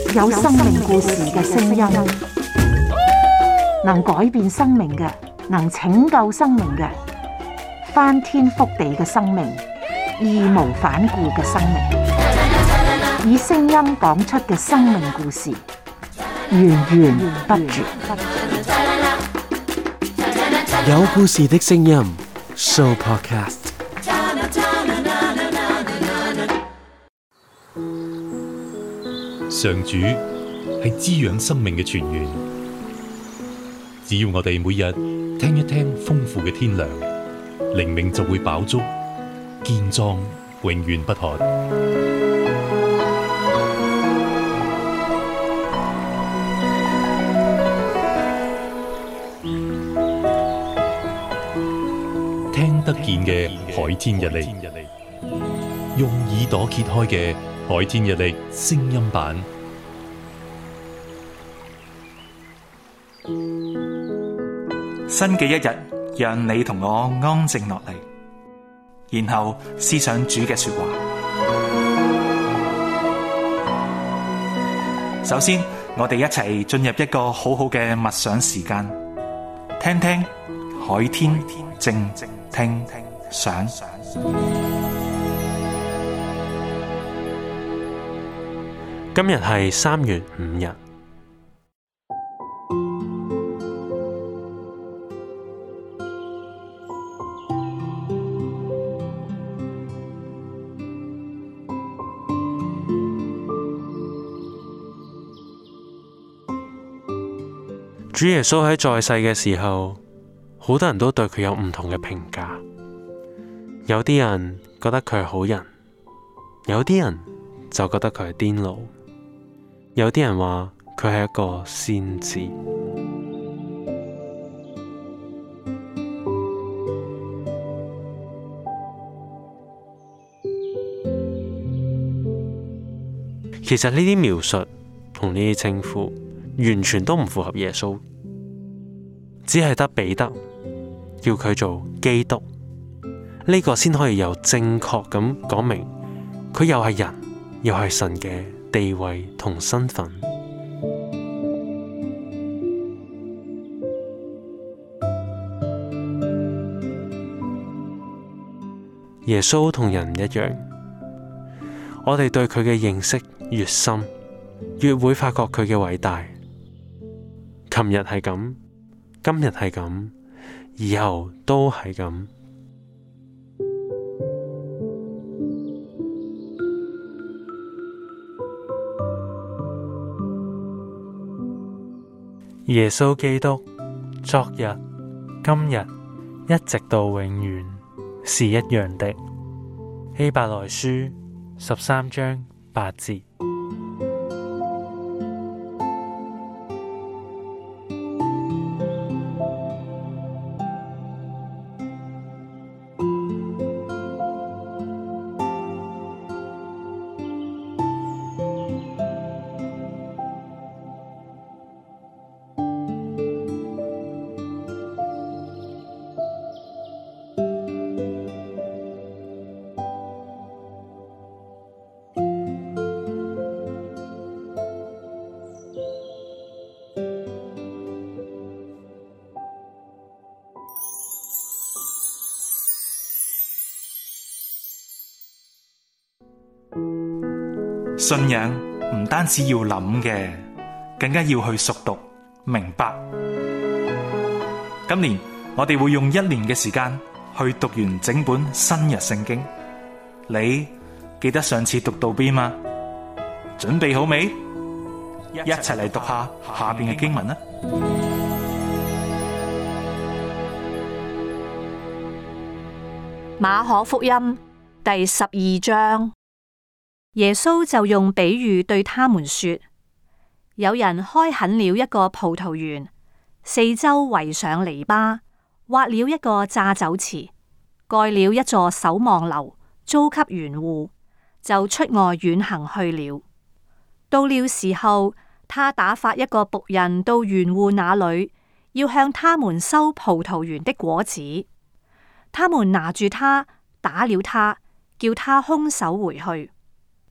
有生命故事嘅聲音，能改變生命嘅，能拯救生命嘅，翻天覆地嘅生命，義無反顧嘅生命，以聲音講出嘅生命故事，源源不絕。 有故事的聲音 Show Podcast。 上主係滋養生命嘅泉源，只要我哋每日聽一聽豐富嘅天糧，靈命就會飽足、健壯、永遠不渴。聽得見嘅海天日曆，用耳朵揭開嘅海天日曆聲音版， 新嘅一日，讓你同我安靜落嚟，然後思想主嘅說話。首先，我哋一齊進入一個好好嘅默想時間，聽聽海天靜聽想。 今日係3月5日。主耶穌喺在世嘅時候，好多人都對佢有唔同嘅評價。有啲人覺得佢係好人，有啲人就覺得佢係癲佬。有啲人話佢係一個先知。其實呢啲描述同呢啲稱呼完全都唔符合耶穌，只係得彼得叫佢做基督，呢個先可以有正確咁講明佢又係人又係神嘅地位同身份。耶穌同人唔一樣，我哋對佢嘅認識越深，越會發覺佢嘅偉大。琴日係咁，今日係咁，以後都係咁。 耶穌基督，昨日、今日，一直到永遠，是一樣的。希伯來書13章8節。 信仰唔單止要諗嘅，更加要去熟讀明白。今年我哋會用1年嘅時間去讀完整本新約聖經。你記得上次讀到邊嗎？準備好未？一齊嚟讀下下邊嘅經文啦。 馬可福音第12章。耶穌就用比喻對他們說：有人開墾了一個葡萄園，四周圍上籬笆，挖了一個榨酒池，蓋了一座守望樓，租給園戶，就出外遠行去了。到了時候，他打發一個僕人到園戶那裏，要向他們收葡萄園的果子。他們拿住他，打了他，叫他空手回去。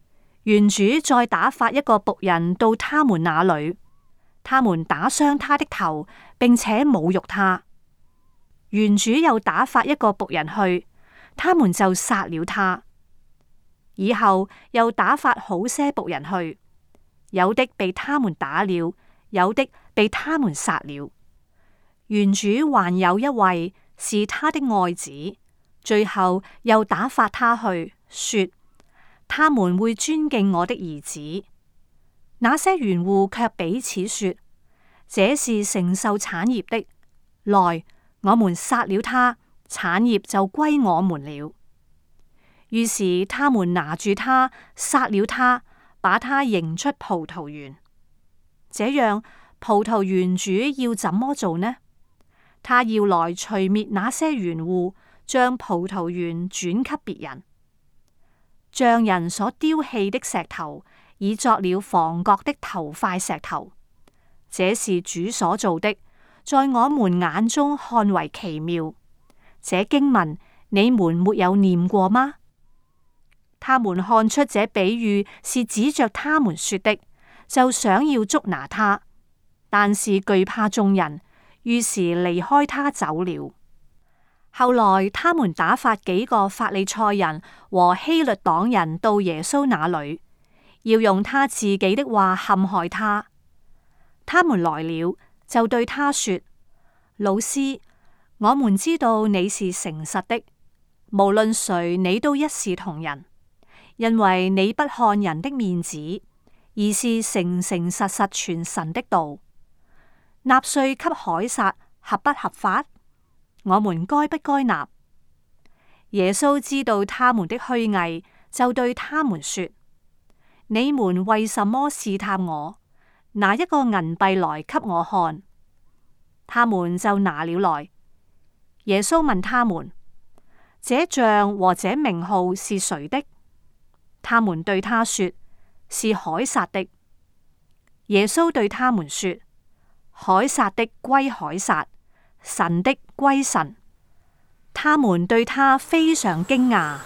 園主再打發一個僕人到他們那裏，他們打傷他的頭，並且侮辱他。園主又打發一個僕人去，他們就殺了他。以後又打發好些僕人去，有的被他們打了，有的被他們殺了。園主還有一位是他的愛子，最後又打發他去，說他們會尊敬我的兒子。那些園戶卻彼此說，這是承受產業的，來，我們殺了他，產業就歸我們了。於是他們拿住他，殺了他，把他迎出葡萄園。這樣，葡萄園主要怎麼做呢？他要來除滅那些園戶，將葡萄園轉給別人。匠人所丟棄的石頭，已作了房角的頭塊石頭。這是主所造的，在我們眼中看為奇妙。這經文你們沒有念過嗎？他們看出這比喻是指着他們說的，就想要捉拿他，但是懼怕眾人，於是離開他走了。後來他們打發幾個法利賽人和希律黨人到耶穌那裏，要用他自己的話陷害他。他們來了，就對他說：老師，我們知道你是誠實的，無論誰你都一視同仁，因為你不看人的面子，而是誠誠實實傳神的道。納稅給凱撒合不合法？我們該不該納？耶穌知道他們的虛偽，就對他們說：你們為什麼試探我？拿一個銀幣來給我看。他們就拿了來。耶穌問他們：這像和這名號是誰的？他們對他說：是凱撒的。耶穌對他們說：凱撒的歸凱撒，神的歸神。他們對他非常驚訝。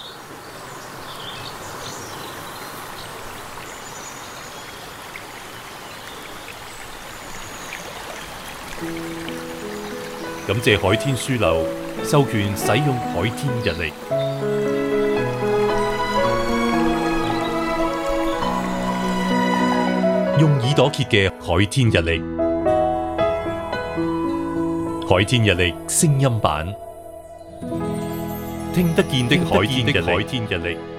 感謝海天書樓授權使用海天日曆，用耳朵揭嘅海天日曆，海天日曆聲音版，聽得見的海天日曆。